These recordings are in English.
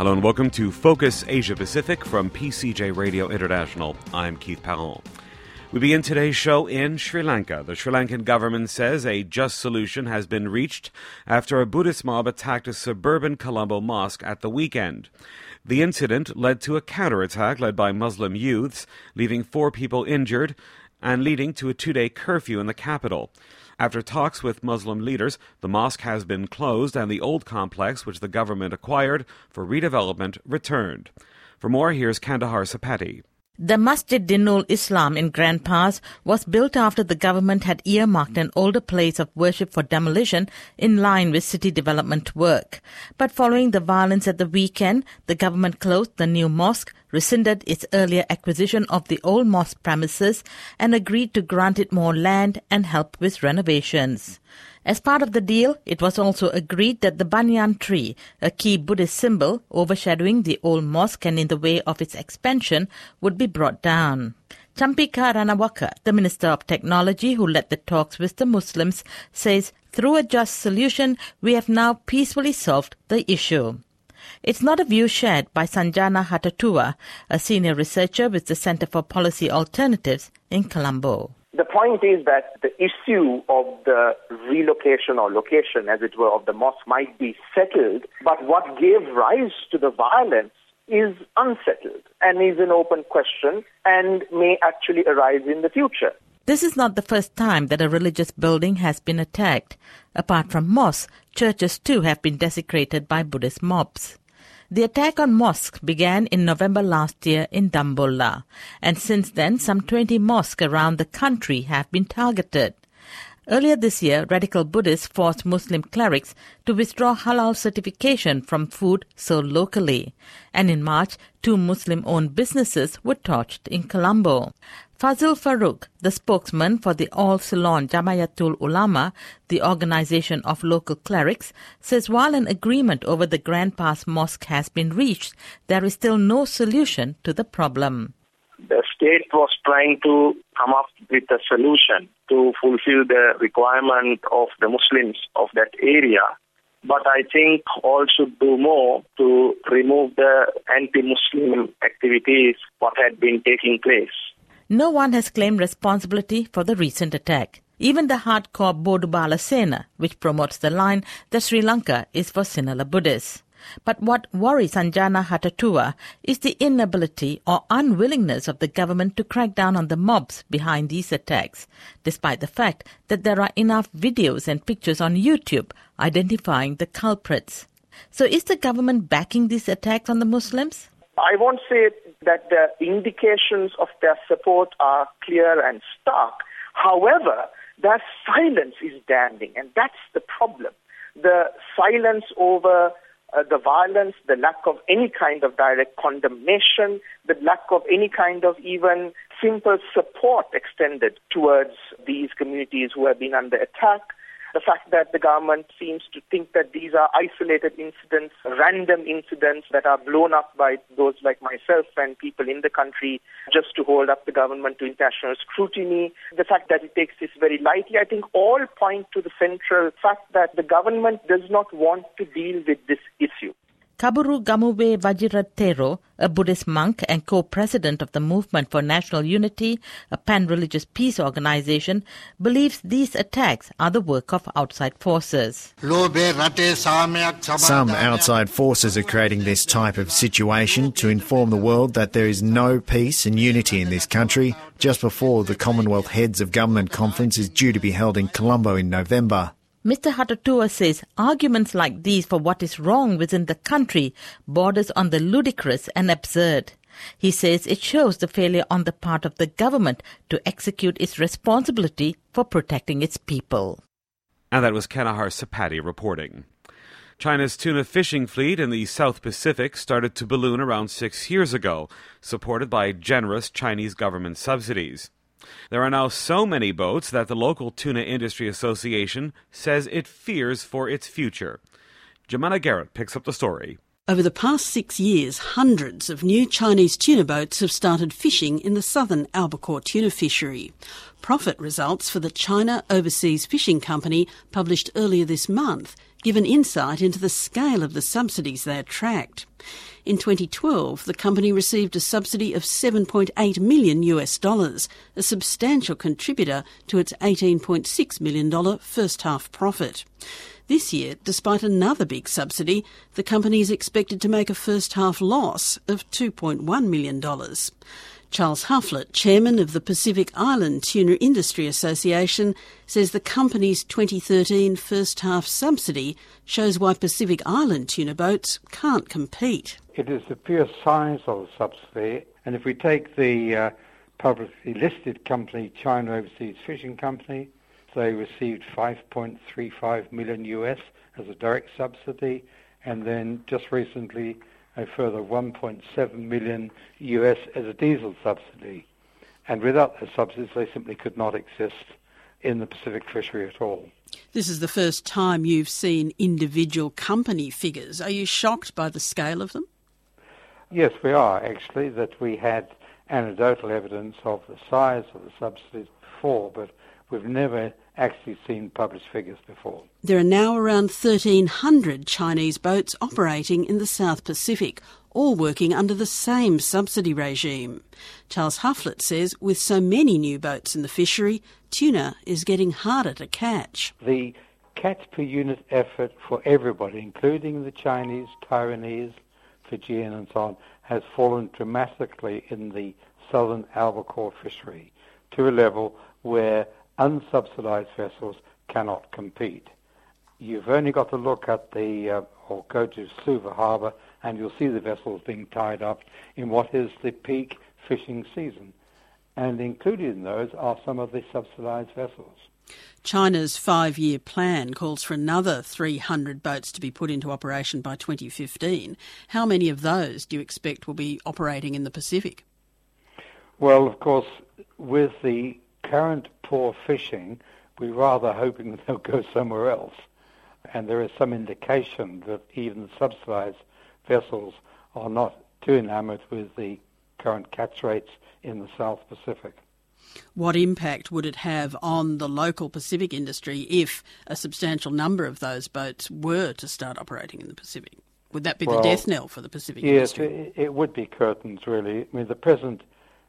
Hello and welcome to Focus Asia Pacific from PCJ Radio International. I'm Keith Powell. We begin today's show in Sri Lanka. The Sri Lankan government says a just solution has been reached after a Buddhist mob attacked a suburban Colombo mosque at the weekend. The incident led to a counterattack led by Muslim youths, leaving 4 people injured and leading to a 2-day curfew in the capital. After talks with Muslim leaders, the mosque has been closed and the old complex, which the government acquired for redevelopment, returned. For more, here's Kandahar Sapati. The Masjid Dinul Islam in Grand Pass was built after the government had earmarked an older place of worship for demolition in line with city development work. But following the violence at the weekend, the government closed the new mosque, rescinded its earlier acquisition of the old mosque premises, and agreed to grant it more land and help with renovations. As part of the deal, it was also agreed that the banyan tree, a key Buddhist symbol overshadowing the old mosque and in the way of its expansion, would be brought down. Champika Ranawaka, the Minister of Technology who led the talks with the Muslims, says, through a just solution, we have now peacefully solved the issue. It's not a view shared by Sanjana Hatatua, a senior researcher with the Centre for Policy Alternatives in Colombo. The point is that the issue of the relocation or location, as it were, of the mosque might be settled, but what gave rise to the violence is unsettled and is an open question and may actually arise in the future. This is not the first time that a religious building has been attacked. Apart from mosques, churches too have been desecrated by Buddhist mobs. The attack on mosques began in November last year in Dambulla, and since then some 20 mosques around the country have been targeted. Earlier this year, radical Buddhists forced Muslim clerics to withdraw halal certification from food sold locally. And in March, 2 Muslim-owned businesses were torched in Colombo. Fazil Farooq, the spokesman for the All Ceylon Jamayatul Ulama, the organization of local clerics, says while an agreement over the Grand Pass Mosque has been reached, there is still no solution to the problem. The state was trying to come up with a solution to fulfill the requirement of the Muslims of that area. But I think all should do more to remove the anti-Muslim activities what had been taking place. No one has claimed responsibility for the recent attack. Even the hardcore Bodubala Sena, which promotes the line that Sri Lanka is for Sinhala Buddhists. But what worries Sanjana Hatatua is the inability or unwillingness of the government to crack down on the mobs behind these attacks, despite the fact that there are enough videos and pictures on YouTube identifying the culprits. So is the government backing these attacks on the Muslims? I won't say that the indications of their support are clear and stark. However, their silence is damning, and that's the problem. The silence over the violence, the lack of any kind of direct condemnation, the lack of any kind of even simple support extended towards these communities who have been under attack. The fact that the government seems to think that these are isolated incidents, random incidents that are blown up by those like myself and people in the country just to hold up the government to international scrutiny. The fact that it takes this very lightly, I think all point to the central fact that the government does not want to deal with this issue. Kaburu Gamuwe Vajiratero, a Buddhist monk and co-president of the Movement for National Unity, a pan-religious peace organization, believes these attacks are the work of outside forces. Some outside forces are creating this type of situation to inform the world that there is no peace and unity in this country just before the Commonwealth Heads of Government Conference is due to be held in Colombo in November. Mr. Hatatua says arguments like these for what is wrong within the country borders on the ludicrous and absurd. He says it shows the failure on the part of the government to execute its responsibility for protecting its people. And that was Kandahar Sapati reporting. China's tuna fishing fleet in the South Pacific started to balloon around 6 years ago, supported by generous Chinese government subsidies. There are now so many boats that the local Tuna Industry Association says it fears for its future. Jemana Garrett picks up the story. Over the past 6 years, hundreds of new Chinese tuna boats have started fishing in the southern albacore tuna fishery. Profit results for the China Overseas Fishing Company, published earlier this month, give an insight into the scale of the subsidies they attract. In 2012, the company received a subsidy of $7.8 million, a substantial contributor to its $18.6 million first-half profit. This year, despite another big subsidy, the company is expected to make a first-half loss of $2.1 million. Charles Hufflett, chairman of the Pacific Island Tuna Industry Association, says the company's 2013 first-half subsidy shows why Pacific Island tuna boats can't compete. It is the pure size of the subsidy, and if we take the publicly listed company, China Overseas Fishing Company, they received $5.35 million as a direct subsidy, and then just recently a further $1.7 million as a diesel subsidy. And without the subsidies, they simply could not exist in the Pacific fishery at all. This is the first time you've seen individual company figures. Are you shocked by the scale of them? Yes, we are, actually, that we had anecdotal evidence of the size of the subsidies before, but we've never actually seen published figures before. There are now around 1,300 Chinese boats operating in the South Pacific, all working under the same subsidy regime. Charles Hufflett says with so many new boats in the fishery, tuna is getting harder to catch. The catch per unit effort for everybody, including the Chinese, Taiwanese, Fijian and so on, has fallen dramatically in the southern albacore fishery to a level where unsubsidized vessels cannot compete. You've only got to look at or go to Suva Harbour and you'll see the vessels being tied up in what is the peak fishing season. And included in those are some of the subsidized vessels. China's 5-year plan calls for another 300 boats to be put into operation by 2015. How many of those do you expect will be operating in the Pacific? Well, of course, with the current poor fishing, we're rather hoping that they'll go somewhere else. And there is some indication that even the subsidized vessels are not too enamored with the current catch rates in the South Pacific. What impact would it have on the local Pacific industry if a substantial number of those boats were to start operating in the Pacific? Would that be the death knell for the Pacific industry? Yes, it would be curtains, really. I mean, the present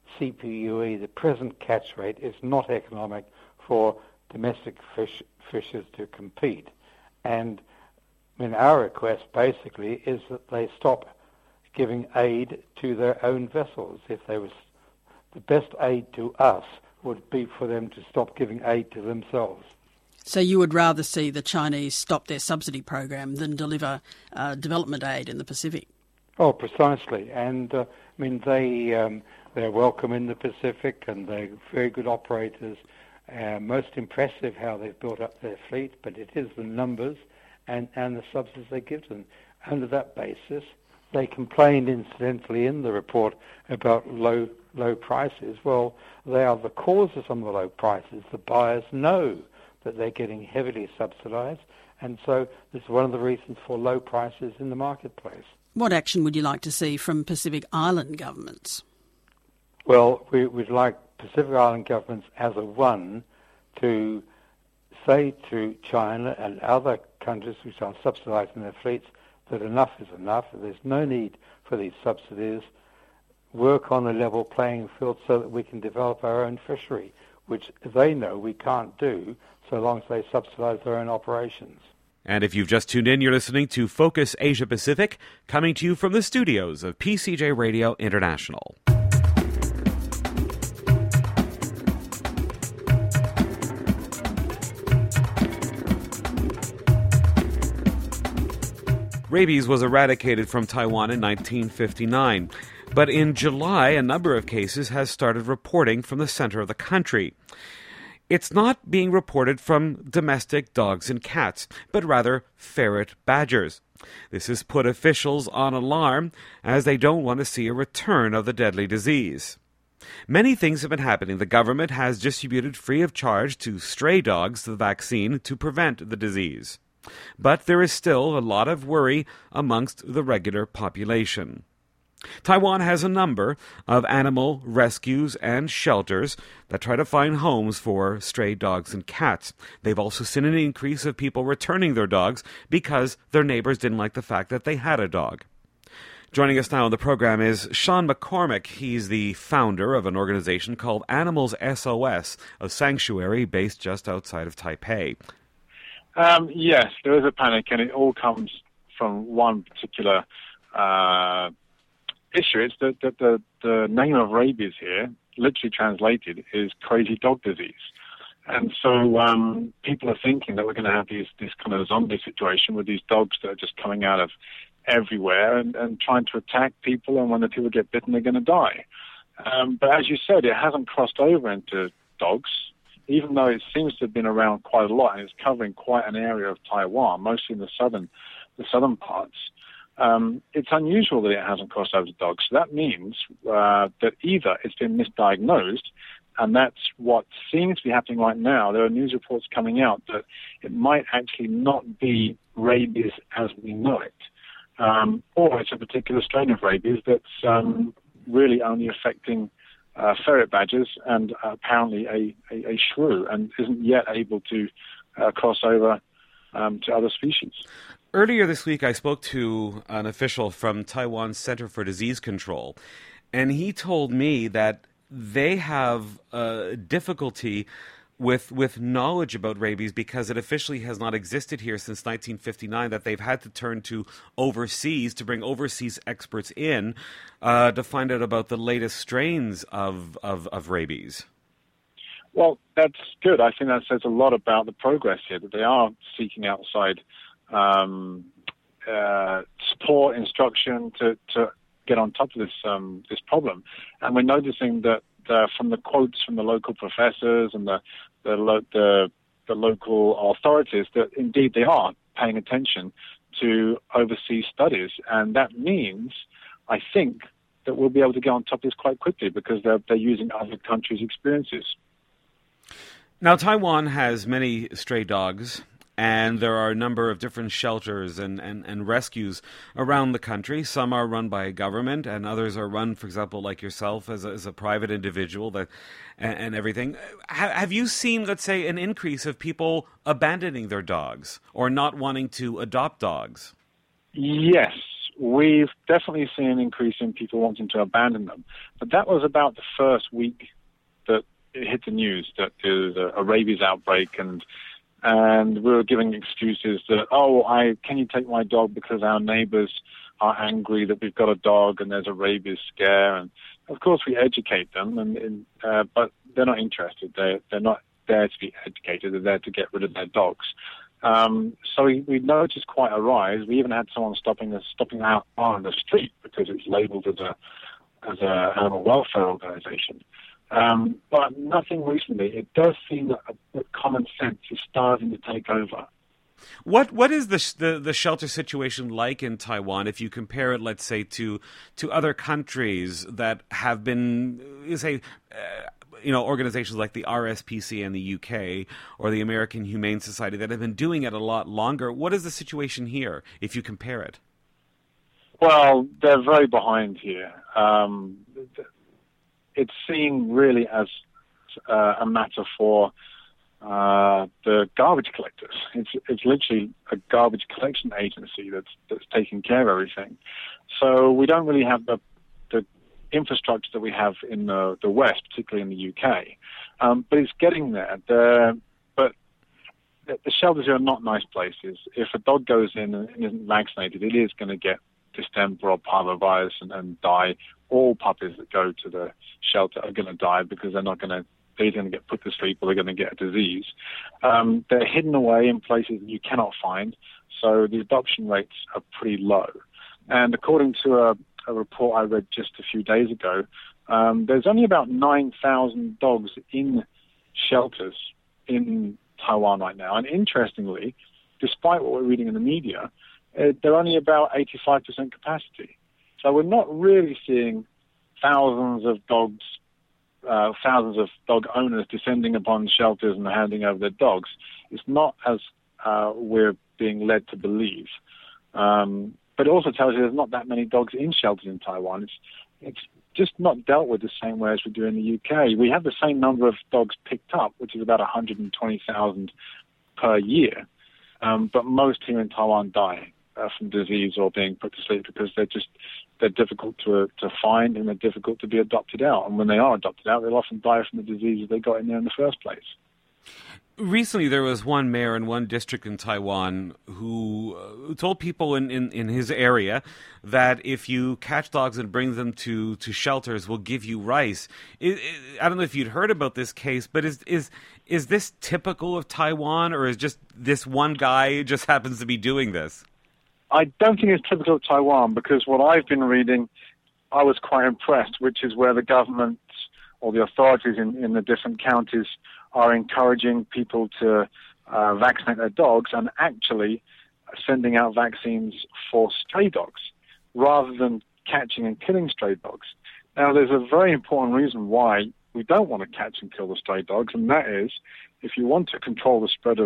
CPUE, the present catch rate, is not economic for domestic fishers to compete. And I mean, our request basically is that they stop giving aid to their own vessels. If they was the best aid to us would be for them to stop giving aid to themselves. So you would rather see the Chinese stop their subsidy program than deliver development aid in the Pacific? Oh, precisely. And I mean, they're welcome in the Pacific, and they're very good operators. Most impressive how they've built up their fleet, but it is the numbers and the subsidies they give them. Under that basis, they complained incidentally in the report about low prices. Well, they are the cause of some of the low prices. The buyers know that they're getting heavily subsidized, and so this is one of the reasons for low prices in the marketplace. What action would you like to see from Pacific Island governments? Well, we'd like Pacific Island governments as a one to say to China and other countries which are subsidizing their fleets that enough is enough, that there's no need for these subsidies, work on a level playing field so that we can develop our own fishery, which they know we can't do so long as they subsidize their own operations. And if you've just tuned in, you're listening to Focus Asia Pacific, coming to you from the studios of PCJ Radio International. Rabies was eradicated from Taiwan in 1959, but in July, a number of cases has started reporting from the center of the country. It's not being reported from domestic dogs and cats, but rather ferret badgers. This has put officials on alarm, as they don't want to see a return of the deadly disease. Many things have been happening. The government has distributed free of charge to stray dogs the vaccine to prevent the disease. But there is still a lot of worry amongst the regular population. Taiwan has a number of animal rescues and shelters that try to find homes for stray dogs and cats. They've also seen an increase of people returning their dogs because their neighbors didn't like the fact that they had a dog. Joining us now on the program is Sean McCormick. He's the founder of an organization called Animals SOS, a sanctuary based just outside of Taipei. Yes, there is a panic, and it all comes from one particular issue. It's that the name of rabies here, literally translated, is crazy dog disease. And so people are thinking that we're going to have this kind of zombie situation with these dogs that are just coming out of everywhere and trying to attack people, and when the people get bitten, they're going to die. But as you said, it hasn't crossed over into dogs, even though it seems to have been around quite a lot, and it's covering quite an area of Taiwan, mostly in the southern parts. It's unusual that it hasn't crossed over to dogs. So that means that either it's been misdiagnosed, and that's what seems to be happening right now. There are news reports coming out that it might actually not be rabies as we know it, or it's a particular strain of rabies that's really only affecting ferret badgers and apparently a shrew, and isn't yet able to cross over to other species. Earlier this week, I spoke to an official from Taiwan's Center for Disease Control, and he told me that they have difficulty with knowledge about rabies because it officially has not existed here since 1959, that they've had to turn to overseas to bring overseas experts in to find out about the latest strains of rabies. Well, that's good. I think that says a lot about the progress here, that they are seeking outside support, instruction to get on top of this problem. And we're noticing that from the quotes from the local professors and the local authorities, that indeed they are paying attention to overseas studies. And that means, I think, that we'll be able to get on top of this quite quickly because they're using other countries' experiences. Now, Taiwan has many stray dogs, and there are a number of different shelters and rescues around the country. Some are run by a government, and others are run, for example, like yourself, as a private individual and everything. Have you seen, let's say, an increase of people abandoning their dogs or not wanting to adopt dogs? Yes, we've definitely seen an increase in people wanting to abandon them. But that was about the first week that it hit the news that there's a rabies outbreak, and we were giving excuses that, can you take my dog because our neighbors are angry that we've got a dog and there's a rabies scare. And of course we educate them, but they're not interested. They're not there to be educated. They're there to get rid of their dogs. So we noticed quite a rise. We even had someone stopping out on the street because it's labeled as a animal welfare organization. But nothing recently. It does seem that common sense is starting to take over. What is the shelter situation like in Taiwan if you compare it, let's say, to other countries that have been, organizations like the RSPC in the UK or the American Humane Society that have been doing it a lot longer? What is the situation here if you compare it? Well, they're very behind here. It's seen really as a matter for the garbage collectors. It's literally a garbage collection agency that's taking care of everything. So we don't really have the infrastructure that we have in the West, particularly in the UK. But it's getting there. But the shelters are not nice places. If a dog goes in and isn't vaccinated, it is going to get distemper or parvovirus and die. All puppies that go to the shelter are going to die because they're either going to get put to sleep or they're going to get a disease. They're hidden away in places that you cannot find, so the adoption rates are pretty low. And according to a report I read just a few days ago, there's only about 9,000 dogs in shelters in Taiwan right now. And interestingly, despite what we're reading in the media, they're only about 85% capacity. So we're not really seeing thousands of dog owners descending upon shelters and handing over their dogs. It's not as we're being led to believe. But it also tells you there's not that many dogs in shelters in Taiwan. It's just not dealt with the same way as we do in the UK. We have the same number of dogs picked up, which is about 120,000 per year. But most here in Taiwan die from disease or being put to sleep because they're difficult to find and they're difficult to be adopted out. And when they are adopted out, they'll often die from the diseases they got in there in the first place. Recently, there was one mayor in one district in Taiwan who told people in his area that if you catch dogs and bring them to shelters, we'll give you rice. I don't know if you'd heard about this case, but is this typical of Taiwan, or is just this one guy just happens to be doing this? I don't think it's typical of Taiwan, because what I've been reading, I was quite impressed, which is where the government or the authorities in the different counties are encouraging people to vaccinate their dogs and actually sending out vaccines for stray dogs rather than catching and killing stray dogs. Now, there's a very important reason why we don't want to catch and kill the stray dogs, and that is if you want to control the spread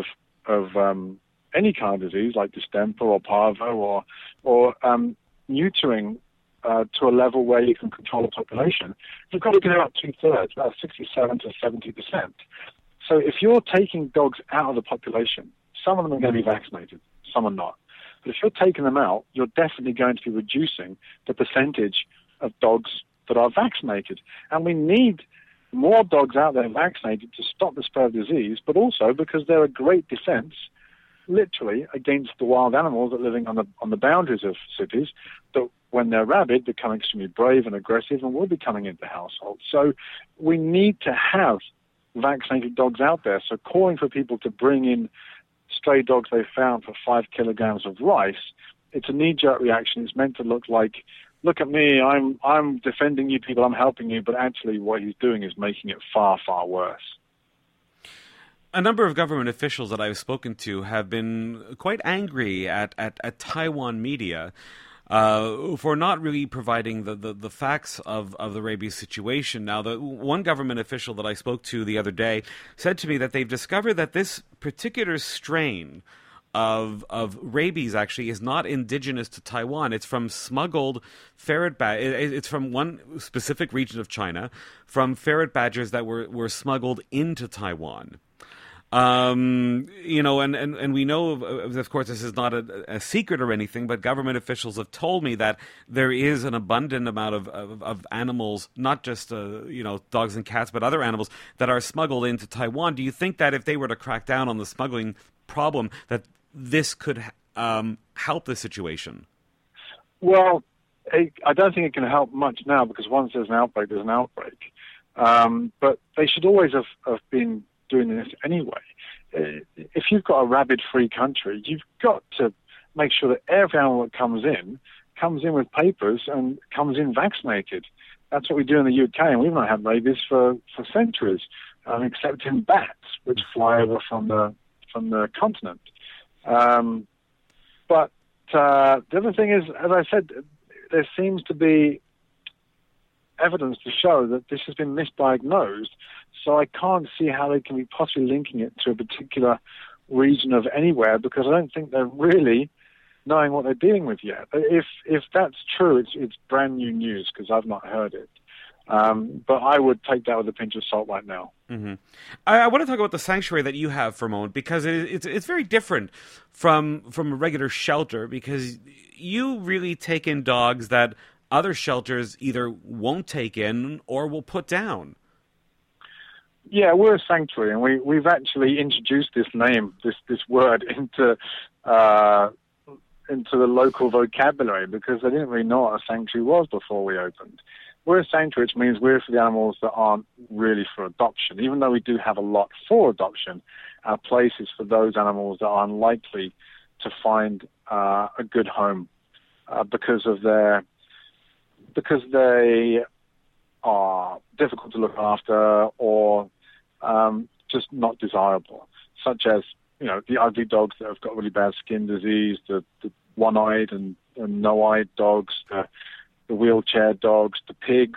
of any kind of disease like distemper or parvo or neutering to a level where you can control the population, you've got to get about 2/3, about 67 to 70%. So if you're taking dogs out of the population, some of them are going to be vaccinated, some are not. But if you're taking them out, you're definitely going to be reducing the percentage of dogs that are vaccinated. And we need more dogs out there vaccinated to stop the spread of disease, but also because they're a great defense, literally, against the wild animals that are living on the boundaries of cities, that when they're rabid, become extremely brave and aggressive and will be coming into households. So we need to have vaccinated dogs out there. So calling for people to bring in stray dogs they found for 5 kilograms of rice, it's a knee-jerk reaction. It's meant to look like, look at me, I'm defending you people, I'm helping you, but actually what he's doing is making it far, far worse. A number of government officials that I've spoken to have been quite angry at Taiwan media for not really providing the facts of the rabies situation. Now, the one government official that I spoke to the other day said to me that they've discovered that this particular strain of rabies actually is not indigenous to Taiwan. It's from smuggled ferret it's from one specific region of China, from ferret badgers that were smuggled into Taiwan. And we know, of course, this is not a secret or anything, but government officials have told me that there is an abundant amount of animals, not just, dogs and cats, but other animals that are smuggled into Taiwan. Do you think that if they were to crack down on the smuggling problem, that this could help the situation? Well, I don't think it can help much now, because once there's an outbreak, there's an outbreak. But they should always have been doing this anyway. If you've got a rabid-free country, you've got to make sure that every animal that comes in with papers and comes in vaccinated. That's what we do in the UK, and we've not had rabies for centuries, except in bats, which fly over from the continent. But the other thing is, as I said, there seems to be evidence to show that this has been misdiagnosed, so I can't see how they can be possibly linking it to a particular region of anywhere, because I don't think they're really knowing what they're dealing with yet. If that's true, it's brand new news, because I've not heard it. But I would take that with a pinch of salt right now. Mm-hmm. I want to talk about the sanctuary that you have for a moment, because it's very different from a regular shelter, because you really take in dogs that other shelters either won't take in or will put down. Yeah, we're a sanctuary, and we've actually introduced this name, this word, into the local vocabulary, because they didn't really know what a sanctuary was before we opened. We're a sanctuary, which means we're for the animals that aren't really for adoption. Even though we do have a lot for adoption, our place is for those animals that are unlikely to find a good home because they are difficult to look after or just not desirable, such as, the ugly dogs that have got really bad skin disease, the one-eyed and no-eyed dogs, the wheelchair dogs, the pigs.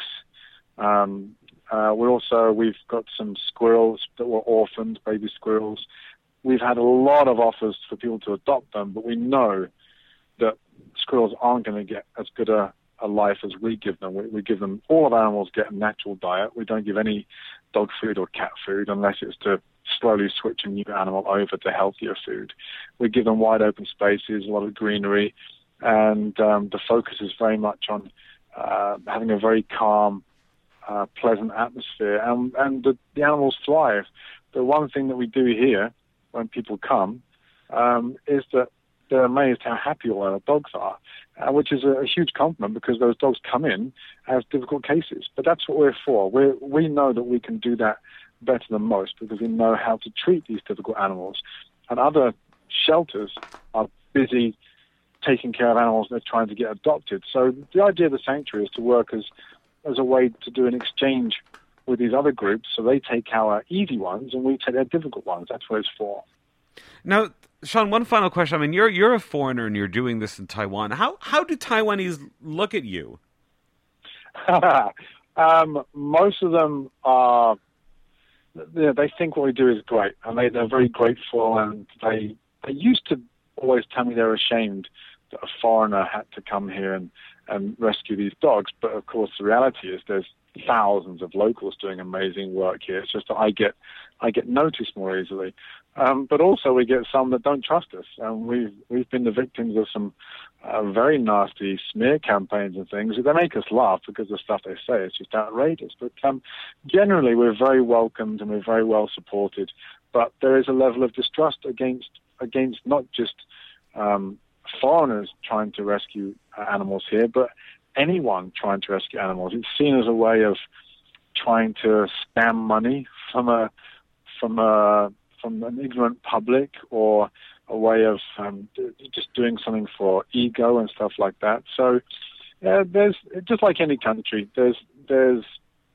We've got some squirrels that were orphaned, baby squirrels. We've had a lot of offers for people to adopt them, but we know that squirrels aren't going to get as good a life as we give them. We give them, all of our animals get a natural diet. We don't give any dog food or cat food unless it's to slowly switch a new animal over to healthier food. We give them wide open spaces, a lot of greenery, and the focus is very much on having a very calm, pleasant atmosphere, and the animals thrive. The one thing that we do here when people come is that they're amazed how happy all our dogs are, which is a huge compliment because those dogs come in as difficult cases. But that's what we're for. We know that we can do that better than most because we know how to treat these difficult animals. And other shelters are busy taking care of animals they're trying to get adopted. So the idea of the sanctuary is to work as a way to do an exchange with these other groups, so they take our easy ones and we take their difficult ones. That's what it's for. Now, Sean, one final question. I mean, you're a foreigner and you're doing this in Taiwan. How do Taiwanese look at you? Most of them are. They think what we do is great, and they're very grateful. And they used to always tell me they're ashamed that a foreigner had to come here and rescue these dogs. But of course, the reality is there's thousands of locals doing amazing work here. It's just that I get noticed more easily. But also we get some that don't trust us. We've been the victims of some very nasty smear campaigns and things. They make us laugh because the stuff they say is just outrageous. But generally we're very welcomed and we're very well supported. But there is a level of distrust against not just foreigners trying to rescue animals here, but anyone trying to rescue animals. It's seen as a way of trying to scam money from an ignorant public, or a way of just doing something for ego and stuff like that. So there's, just like any country, there's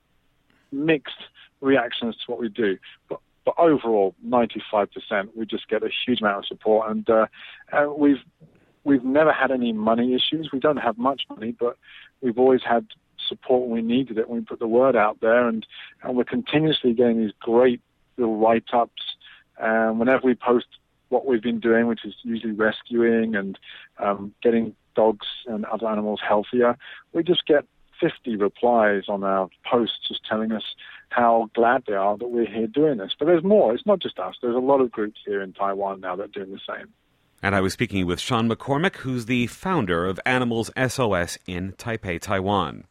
mixed reactions to what we do. But overall, 95%, we just get a huge amount of support, and we've never had any money issues. We don't have much money, but we've always had support when we needed it, when we put the word out there, and we're continuously getting these great little write-ups. Whenever we post what we've been doing, which is usually rescuing and getting dogs and other animals healthier, we just get 50 replies on our posts just telling us how glad they are that we're here doing this. But there's more. It's not just us. There's a lot of groups here in Taiwan now that are doing the same. And I was speaking with Sean McCormick, who's the founder of Animals SOS in Taipei, Taiwan.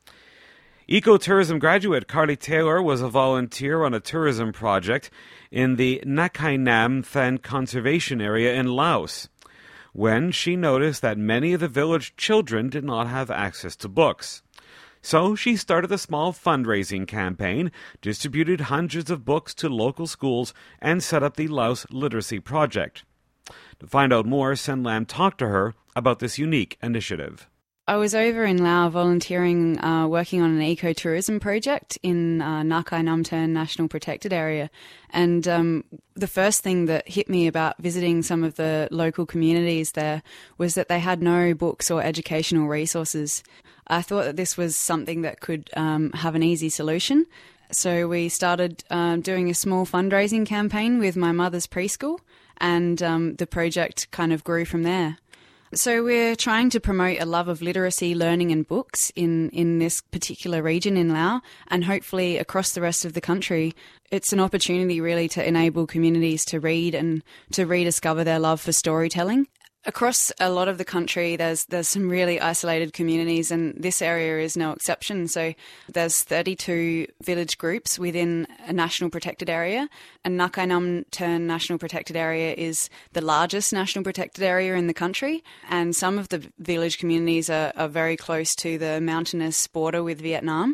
Ecotourism graduate Carly Taylor was a volunteer on a tourism project in the Nakhai Nam Than Conservation Area in Laos, when she noticed that many of the village children did not have access to books. So she started a small fundraising campaign, distributed hundreds of books to local schools, and set up the Laos Literacy Project. To find out more, Sen Lam talked to her about this unique initiative. I was over in Laos volunteering, working on an ecotourism project in Nakhai Nam Than National Protected Area. And the first thing that hit me about visiting some of the local communities there was that they had no books or educational resources. I thought that this was something that could have an easy solution. So we started doing a small fundraising campaign with my mother's preschool, and the project kind of grew from there. So we're trying to promote a love of literacy, learning and books in this particular region in Laos, and hopefully across the rest of the country. It's an opportunity really to enable communities to read and to rediscover their love for storytelling. Across a lot of the country, there's some really isolated communities, and this area is no exception. So there's 32 village groups within a national protected area, and Nakhai Nam Than National Protected Area is the largest national protected area in the country, and some of the village communities are very close to the mountainous border with Vietnam.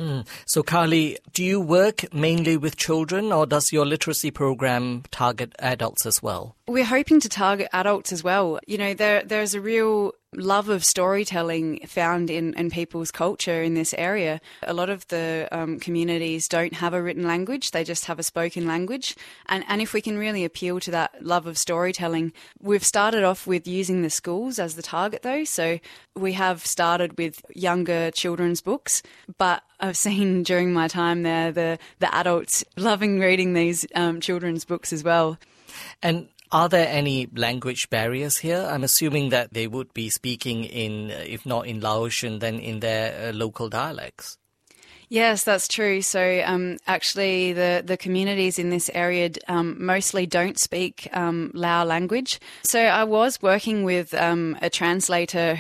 So, Carly, do you work mainly with children, or does your literacy program target adults as well? We're hoping to target adults as well. You know, there's a real love of storytelling found in people's culture in this area. A lot of the communities don't have a written language, they just have a spoken language. And if we can really appeal to that love of storytelling, we've started off with using the schools as the target though. So we have started with younger children's books, but I've seen during my time there the adults loving reading these children's books as well. And Are there any language barriers here? I'm assuming that they would be speaking in, if not in Laotian, then in their local dialects. Yes, that's true. So actually the communities in this area mostly don't speak Lao language. So I was working with a translator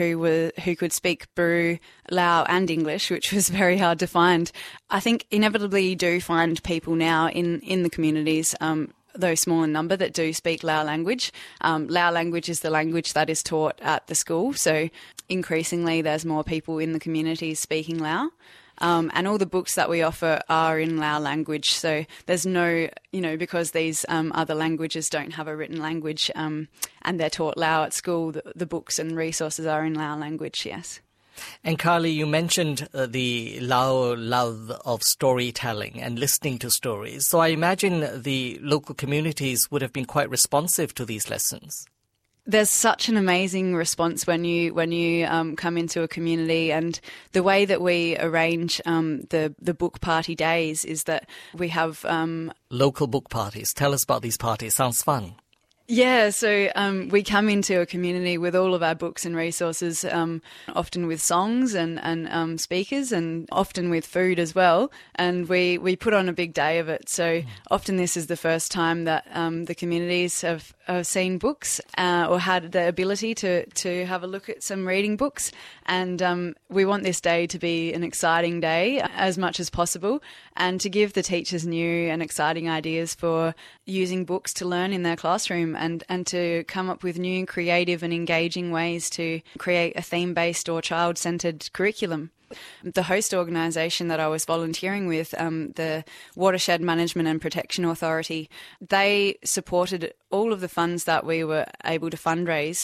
who could speak Buru, Lao and English, which was very hard to find. I think inevitably you do find people now in the communities, though small in number, that do speak Lao language. Lao language is the language that is taught at the school. So increasingly there's more people in the communities speaking Lao. And all the books that we offer are in Lao language. So there's no, because these other languages don't have a written language and they're taught Lao at school, the books and resources are in Lao language, yes. And Carly, you mentioned the Lao love of storytelling and listening to stories. So I imagine the local communities would have been quite responsive to these lessons. There's such an amazing response when you come into a community, and the way that we arrange the book party days is that we have local book parties. Tell us about these parties. Sounds fun. Yeah, so we come into a community with all of our books and resources, often with songs and speakers, and often with food as well. And we put on a big day of it. So often this is the first time that the communities have seen books or had the ability to have a look at some reading books. And we want this day to be an exciting day as much as possible, and to give the teachers new and exciting ideas for using books to learn in their classroom, and to come up with new creative and engaging ways to create a theme-based or child-centred curriculum. The host organisation that I was volunteering with, the Watershed Management and Protection Authority, they supported all of the funds that we were able to fundraise.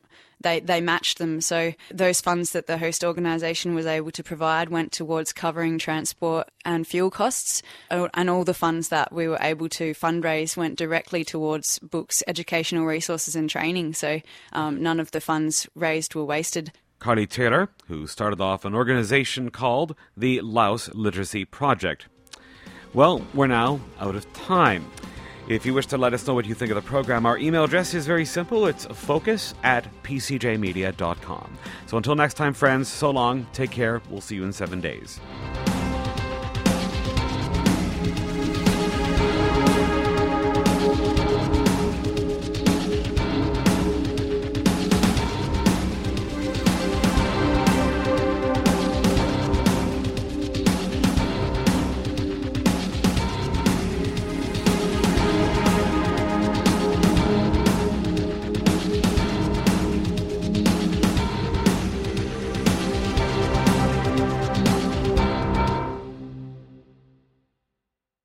They matched them. So those funds that the host organisation was able to provide went towards covering transport and fuel costs, and all the funds that we were able to fundraise went directly towards books, educational resources and training. So none of the funds raised were wasted. Carly Taylor, who started off an organization called the Laos Literacy Project. Well, we're now out of time. If you wish to let us know what you think of the program, our email address is very simple. It's focus@pcjmedia.com. So until next time, friends, so long, take care. We'll see you in 7 days.